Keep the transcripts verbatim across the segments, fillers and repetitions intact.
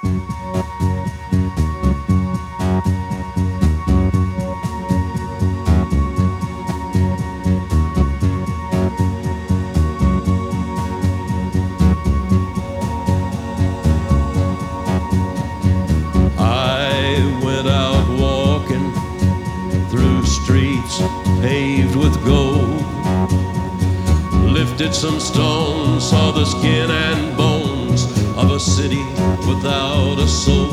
Paved with gold, lifted some stones, saw the skin and bones of a city without a soul.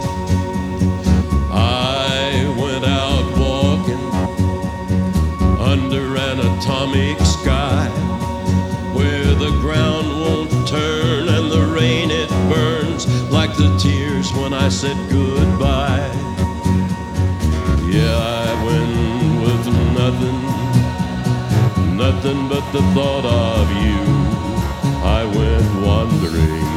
I went out walking under an atomic sky, where the ground won't turn and the rain it burns like the tears when I said goodbye. Yeah, I went with nothing, nothing but the thought of you. I went wandering.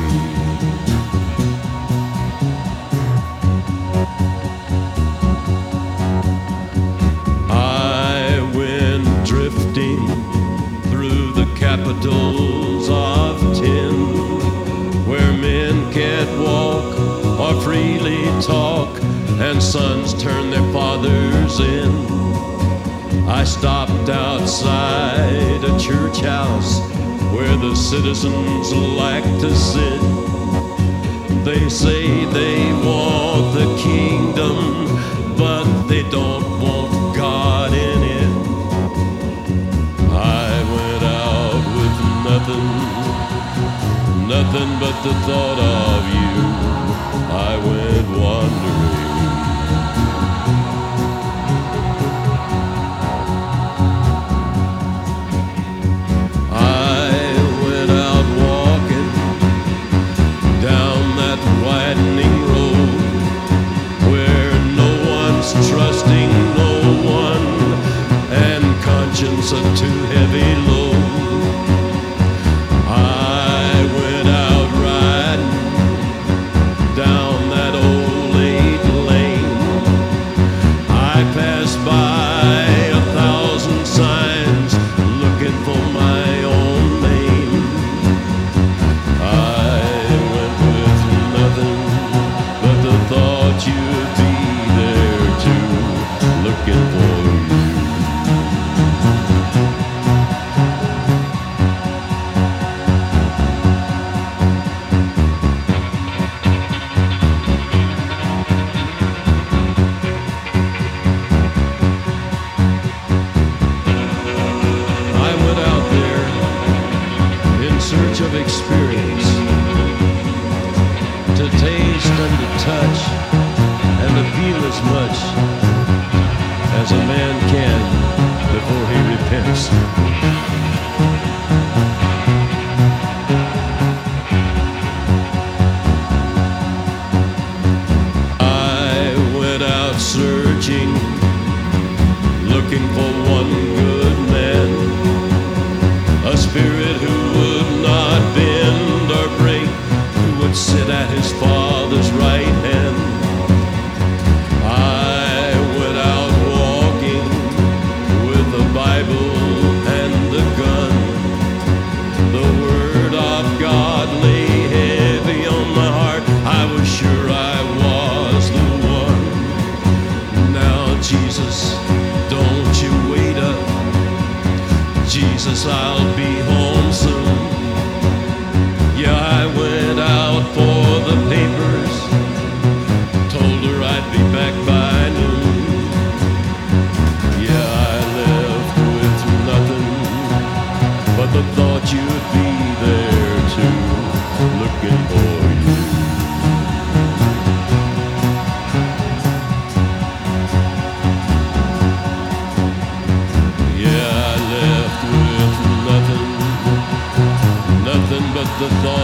I went drifting through the capitals of tin, where men can't walk or freely talk, and sons turn their fathers in. I stopped outside a church house where the citizens like to sit. They say they want the kingdom, but they don't want God in it. I went out with nothing, nothing but the thought of you. I went wandering. Trusting no one, and conscience a too heavy load. I went out riding down that old eight lane. I passed by a thousand signs looking for my own name. I went with nothing but the thought you'd be looking for you. I went out there in search of experience, to taste and to touch and to feel as much as a man can before he repents. I went out searching, looking for one good man, a spirit who would not bend or break, who would sit at his Father's right hand. And the gun, the word of God lay heavy on my heart. I was sure I was the one. Now Jesus, don't you wait up. Jesus, I'll be home soon. Yeah, I went out for the papers, told her I'd be back by noon. But the thought you'd be there too, looking for you. Yeah, I left with nothing, nothing but the thought